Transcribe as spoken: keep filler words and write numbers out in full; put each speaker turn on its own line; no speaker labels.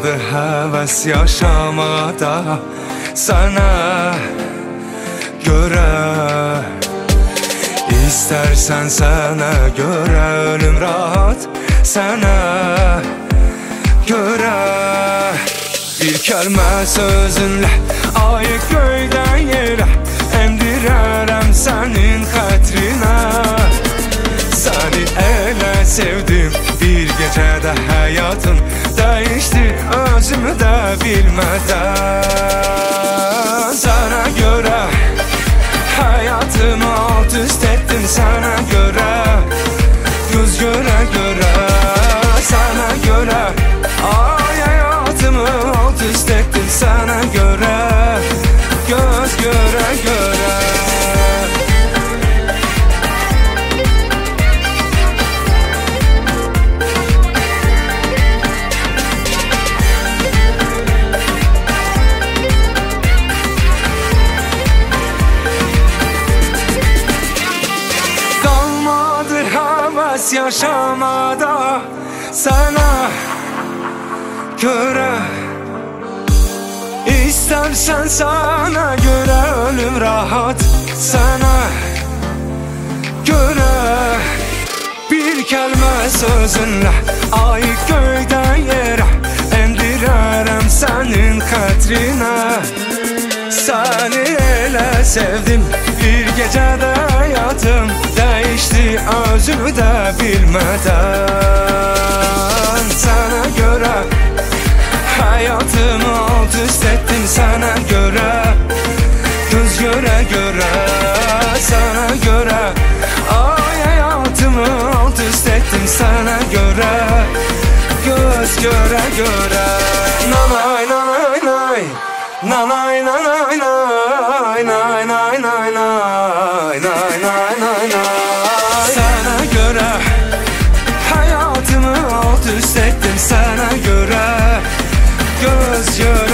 Kalmadı heves yaşamada sana göre. İstersen sana göre ölüm rahat, sana göre. Bir kelime sözünle ayık göyden yere emdirərəm senin xətrine. Seni elə sevdim bir gecədə hayatım değişti özümü de bilmeden. Sana göre hayatımı alt üst ettim, sana göre göz göre göre. Sana göre ay hayatımı alt üst ettim, sana göre göz göre göre. Yaşamada sana göre. İstersen sana göre ölüm rahat, sana göre. Bir kelime sözünle ayık göyden yere emdirərəm senin xətrine. Seni elə sevdim bir gecədə hayatım değişti özümü de bilmeden. Sana göre hayatımı alt üst ettim, sana göre göz göre göre. Sana göre ay hayatımı alt üst ettim, sana göre göz göre göre. Nanay nanay nay, nanay nanay nay, nay nay nay nay, nay nay nay nay. Sana göre hayatımı alt üst ettim, sana göre göz göre.